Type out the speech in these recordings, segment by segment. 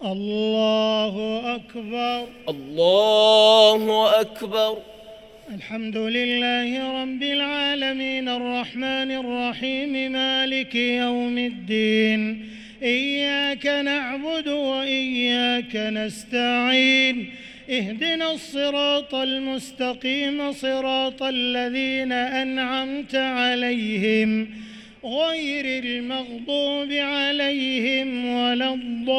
الله أكبر. الله أكبر. الحمد لله رب العالمين الرحمن الرحيم مالك يوم الدين، إياك نعبد وإياك نستعين، اهدنا الصراط المستقيم صراط الذين أنعمت عليهم غير المغضوب عليهم ولا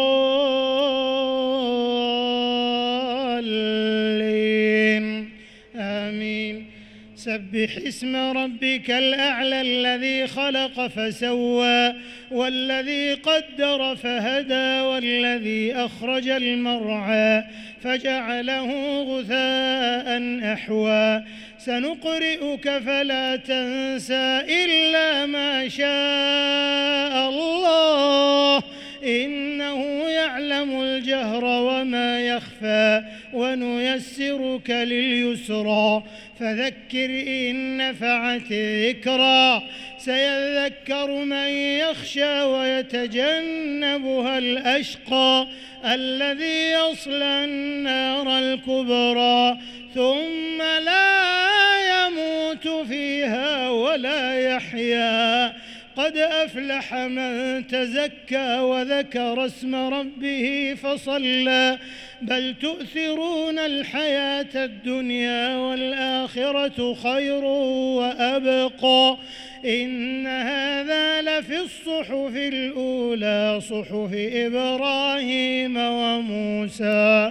الضالين، آمين. سبح اسم ربك الأعلى الذي خلق فسوى والذي قدر فهدى والذي أخرج المرعى فجعله غثاء أحوى. سنقرئك فلا تنسى إلا ما شاء الله، إنه يعلم الجهر وما يخفى، ونيسرك لليسرى فذكر إن نفعت الذكرى. سيذكر من يخشى ويتجنبها الأشقى الذي يصلى النار الكبرى ثم لا يموت فيها ولا يحيا. قد أفلح من تزكى وذكر اسم ربه فصلى، بل تؤثرون الحياة الدنيا والآخرة خير وأبقى. إن هذا لفي الصحف الأولى صحف إبراهيم وموسى.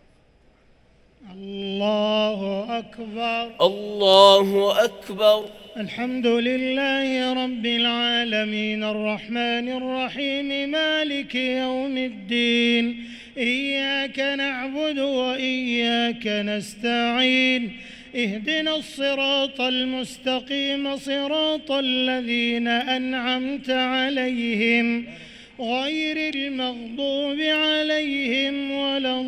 الله أكبر. الله أكبر. الحمد لله رب العالمين الرحمن الرحيم مالك يوم الدين، إياك نعبد وإياك نستعين، اهدنا الصراط المستقيم صراط الذين أنعمت عليهم غير المغضوب عليهم ولا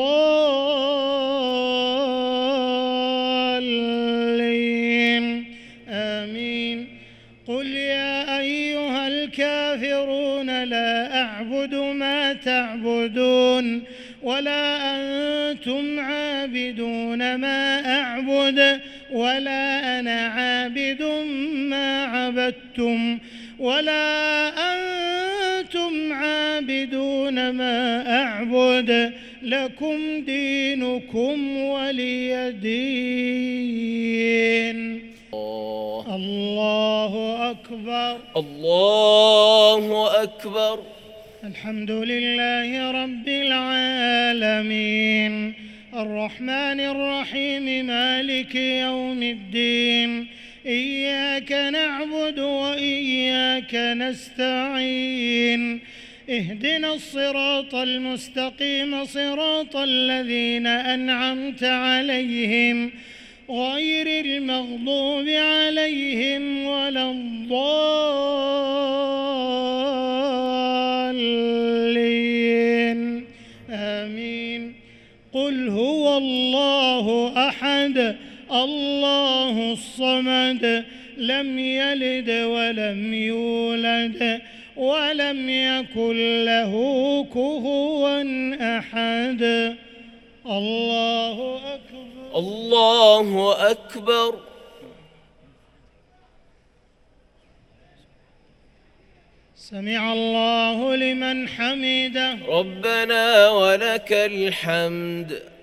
الضالين، آمين. قل يا أيها الكافرون لا أعبد ما تعبدون ولا أنتم عابدون ما أعبد ولا أنا عابد ما عبدتم ولا أنتم عابدون ما أعبد، لكم دينكم ولي دين. الله أكبر. الله أكبر. الحمد لله رب العالمين الرحمن الرحيم مالك يوم الدين، إياك نعبد وإياك نستعين، اهدنا الصراط المستقيم صراط الذين أنعمت عليهم غير المغضوب عليهم ولا الضالين، آمين. قل هو الله أحد الله الصمد لم يلد ولم يولد ولم يكن له كفوا أحد. الله أكبر. الله أكبر. سمع الله لمن حمده. ربنا ولك الحمد.